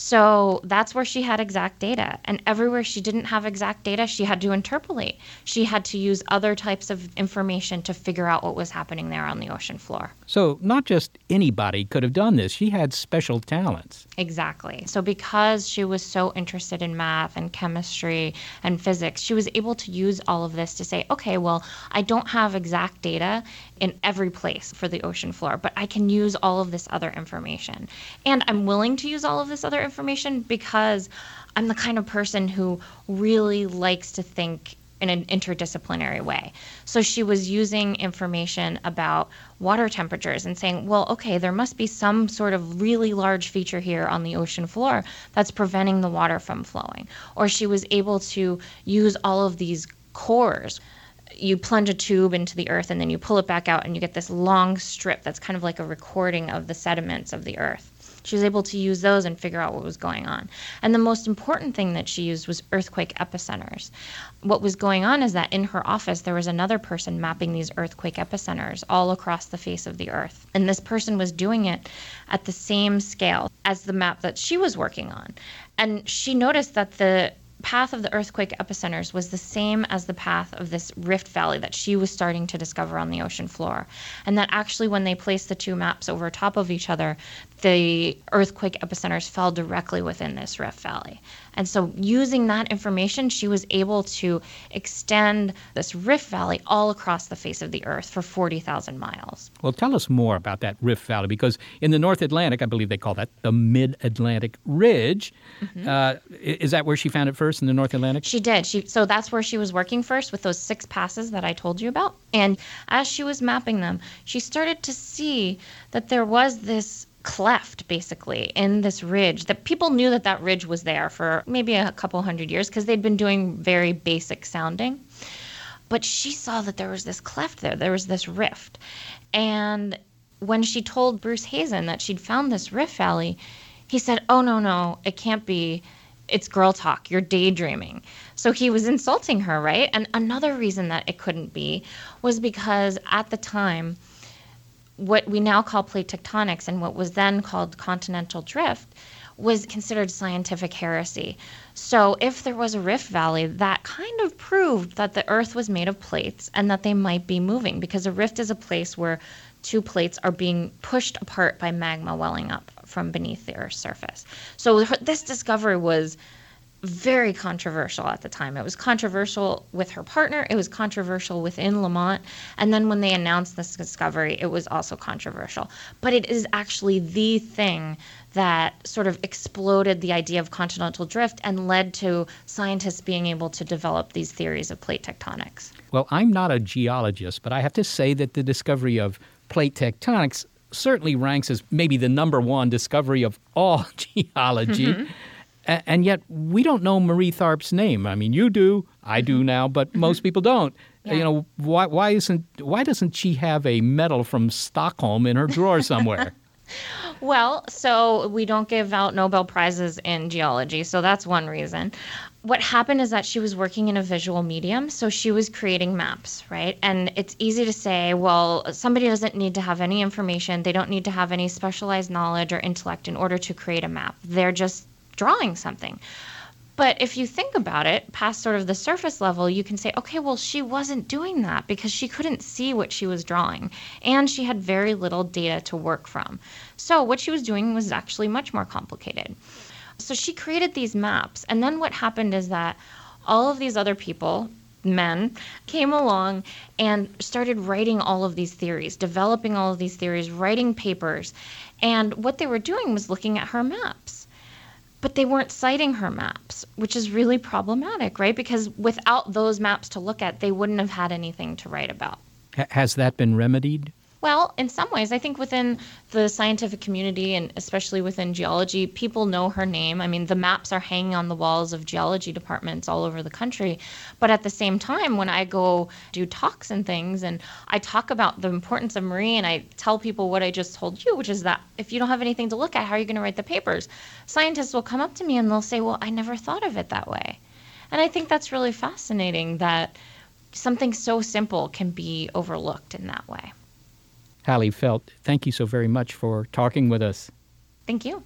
So that's where she had exact data. And everywhere she didn't have exact data, she had to interpolate. She had to use other types of information to figure out what was happening there on the ocean floor. So not just anybody could have done this. She had special talents. Exactly. So because she was so interested in math and chemistry and physics, she was able to use all of this to say, okay, well, I don't have exact data in every place for the ocean floor, but I can use all of this other information. And I'm willing to use all of this other information because I'm the kind of person who really likes to think in an interdisciplinary way. So she was using information about water temperatures and saying, well, okay, there must be some sort of really large feature here on the ocean floor that's preventing the water from flowing. Or she was able to use all of these cores. You plunge a tube into the earth and then you pull it back out and you get this long strip that's kind of like a recording of the sediments of the earth. She was able to use those and figure out what was going on. And the most important thing that she used was earthquake epicenters. What was going on is that in her office, there was another person mapping these earthquake epicenters all across the face of the earth. And this person was doing it at the same scale as the map that she was working on. And she noticed that the path of the earthquake epicenters was the same as the path of this rift valley that she was starting to discover on the ocean floor. And that actually when they placed the 2 maps over top of each other, the earthquake epicenters fell directly within this rift valley. And so using that information, she was able to extend this rift valley all across the face of the earth for 40,000 miles. Well, tell us more about that rift valley, because in the North Atlantic, I believe they call that the Mid-Atlantic Ridge. Mm-hmm. Is that where she found it first, in the North Atlantic? She did. So that's where she was working first with those 6 passes that I told you about. And as she was mapping them, she started to see that there was this cleft basically in this ridge, that people knew that ridge was there for maybe a couple hundred years because they'd been doing very basic sounding. But she saw that there was this cleft there was this rift. And when she told Bruce Hazen that she'd found this rift valley, he said, "Oh, no, it can't be. It's girl talk. You're daydreaming." So he was insulting her, right? And another reason that it couldn't be was because at the time, what we now call plate tectonics and what was then called continental drift was considered scientific heresy. So if there was a rift valley, that kind of proved that the Earth was made of plates and that they might be moving, because a rift is a place where two plates are being pushed apart by magma welling up from beneath the Earth's surface. So this discovery was very controversial at the time. It was controversial with her partner. It was controversial within Lamont. And then when they announced this discovery, it was also controversial. But it is actually the thing that sort of exploded the idea of continental drift and led to scientists being able to develop these theories of plate tectonics. Well, I'm not a geologist, but I have to say that the discovery of plate tectonics certainly ranks as maybe the number one discovery of all geology. Mm-hmm. And yet we don't know Marie Tharp's name. I mean, you do, I do now, but most people don't. Yeah. You know, why doesn't she have a medal from Stockholm in her drawer somewhere? Well, so we don't give out Nobel Prizes in geology, so that's one reason. What happened is that she was working in a visual medium, so she was creating maps, right? And it's easy to say, well, somebody doesn't need to have any information. They don't need to have any specialized knowledge or intellect in order to create a map. They're just drawing something. But if you think about it, past sort of the surface level, you can say, okay, well, she wasn't doing that because she couldn't see what she was drawing, and she had very little data to work from. So what she was doing was actually much more complicated. So she created these maps, and then what happened is that all of these other people, men, came along and started writing all of these theories, developing all of these theories, writing papers, and what they were doing was looking at her maps. But they weren't citing her maps, which is really problematic, right? Because without those maps to look at, they wouldn't have had anything to write about. Has that been remedied? Well, in some ways, I think within the scientific community and especially within geology, people know her name. I mean, the maps are hanging on the walls of geology departments all over the country. But at the same time, when I go do talks and things and I talk about the importance of Marie and I tell people what I just told you, which is that if you don't have anything to look at, how are you going to write the papers? Scientists will come up to me and they'll say, well, I never thought of it that way. And I think that's really fascinating that something so simple can be overlooked in that way. Hallie Felt, thank you so very much for talking with us. Thank you.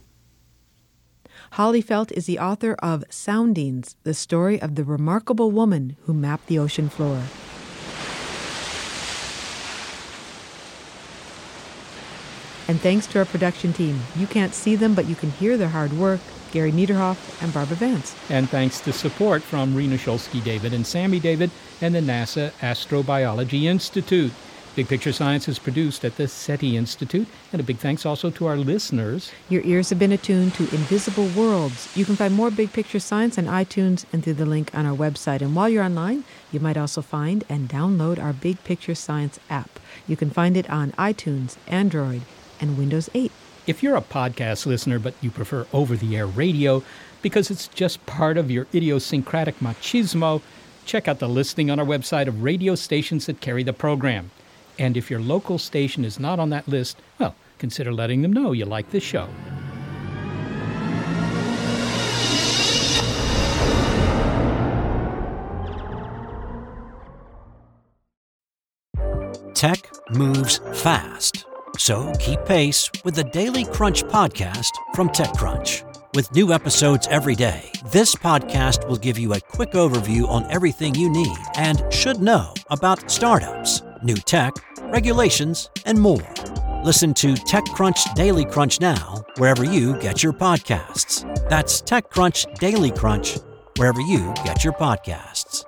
Hallie Felt is the author of Soundings, the story of the remarkable woman who mapped the ocean floor. And thanks to our production team. You can't see them, but you can hear their hard work. Gary Niederhoff and Barbara Vance. And thanks to support from Rena Shulsky-David and Sammy David and the NASA Astrobiology Institute. Big Picture Science is produced at the SETI Institute, and a big thanks also to our listeners. Your ears have been attuned to Invisible Worlds. You can find more Big Picture Science on iTunes and through the link on our website. And while you're online, you might also find and download our Big Picture Science app. You can find it on iTunes, Android, and Windows 8. If you're a podcast listener but you prefer over-the-air radio because it's just part of your idiosyncratic machismo, check out the listing on our website of radio stations that carry the program. And if your local station is not on that list, well, consider letting them know you like this show. Tech moves fast, so keep pace with the Daily Crunch podcast from TechCrunch. With new episodes every day, this podcast will give you a quick overview on everything you need and should know about startups, new tech, regulations, and more. Listen to TechCrunch Daily Crunch now, wherever you get your podcasts. That's TechCrunch Daily Crunch, wherever you get your podcasts.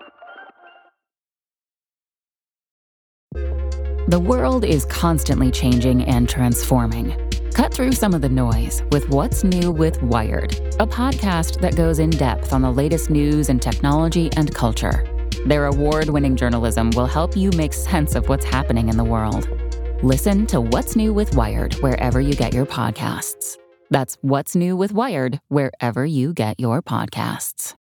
The world is constantly changing and transforming. Cut through some of the noise with What's New with Wired, a podcast that goes in depth on the latest news in technology and culture. Their award-winning journalism will help you make sense of what's happening in the world. Listen to What's New with Wired wherever you get your podcasts. That's What's New with Wired wherever you get your podcasts.